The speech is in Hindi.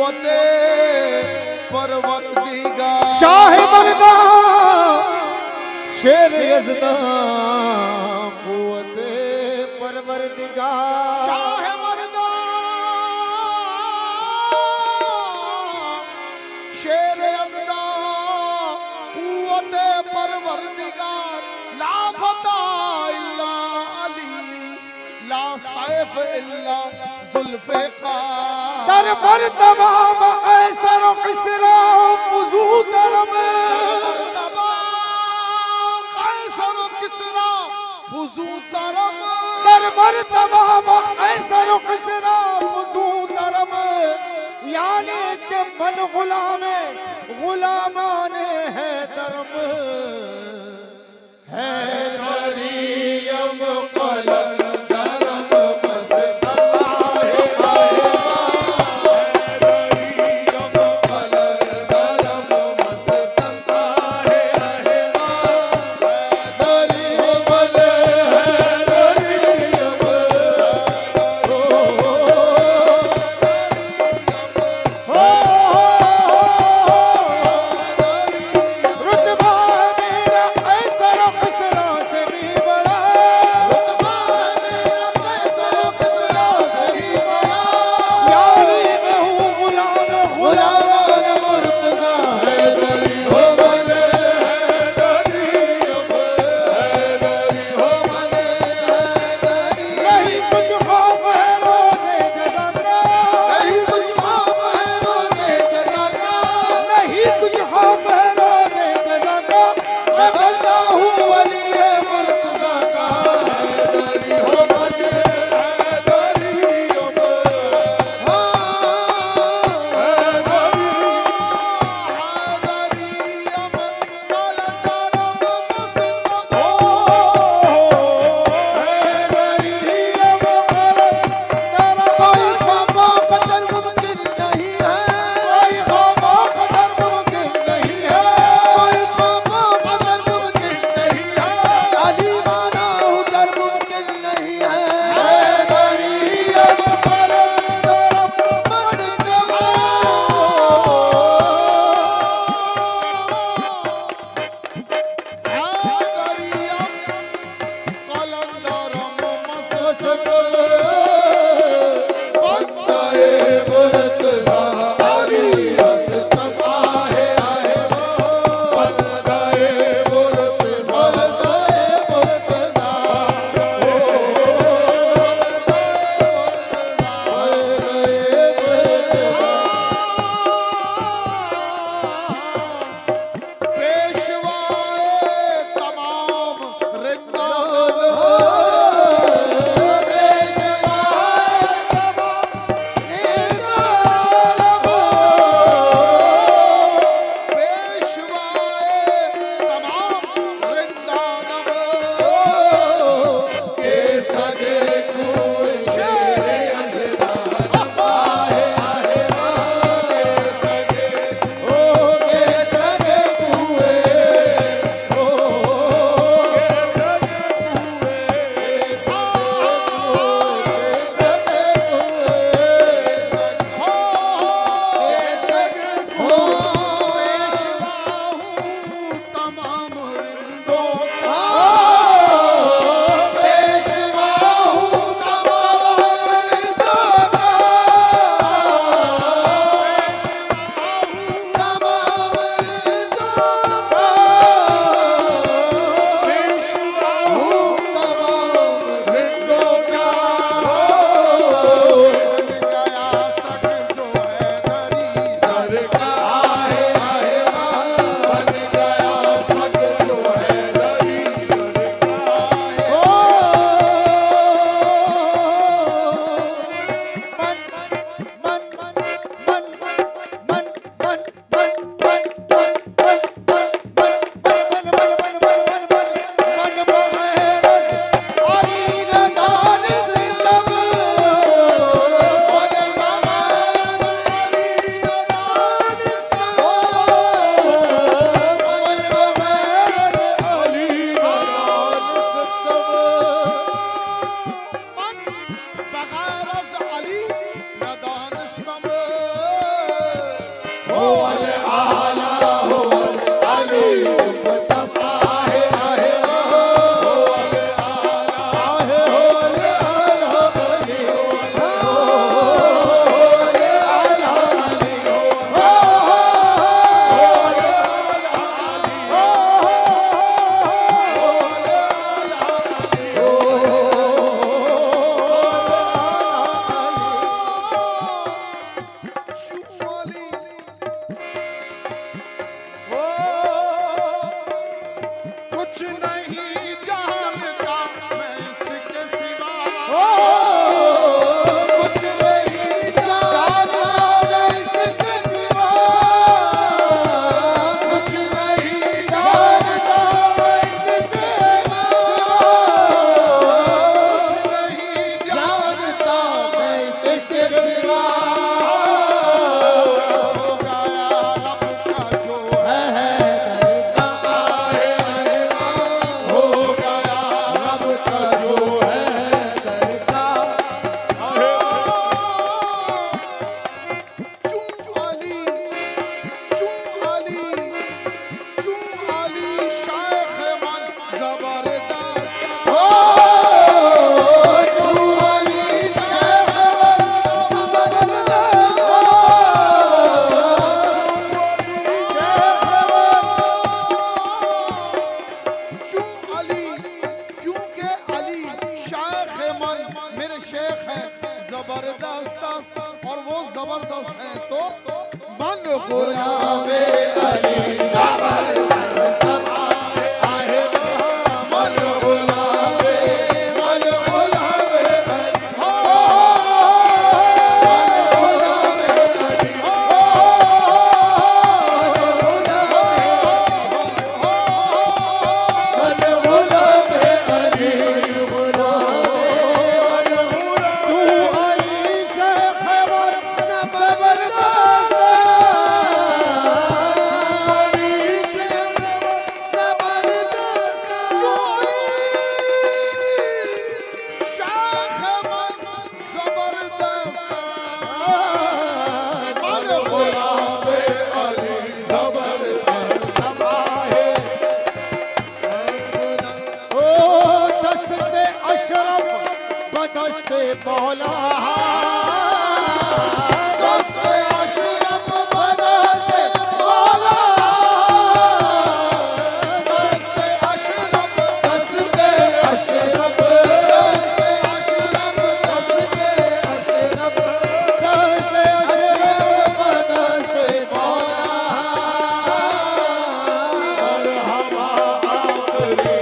कुव्वते परवरदिगार शाह मर्दा शेर यज़दा कुव्वते परवरदिगार शाह मर्दा शेर यज़दा कुव्वते परवरदिगार ला फता इल्ला अली ला सैफ इल्ला जुल्फ़िकार दर मर्तबा ऐसर किसरा वुज़ू दरम दर मर्तबा ऐसर किसरा वुज़ू दरम यानी कि मन गुलामाने है दरम है दरियम कलम दरम रुतबा मेरा ऐसा खसरा से भी जबरदस्त और वो जबरदस्त है तो मन गुलामे अली जबरदस्त आहे मन गुलामे मन गुलामे अली मन गुलामे अली मन गुलामे अली दस्ते मौला दस्ते अशरफ बदस्ते मौला दस्ते अशरफ दस्ते अशरफ दस्ते अशरफ दस्ते अशरफ दस्ते अशरफ बदस्ते मौला मरहबा आखरी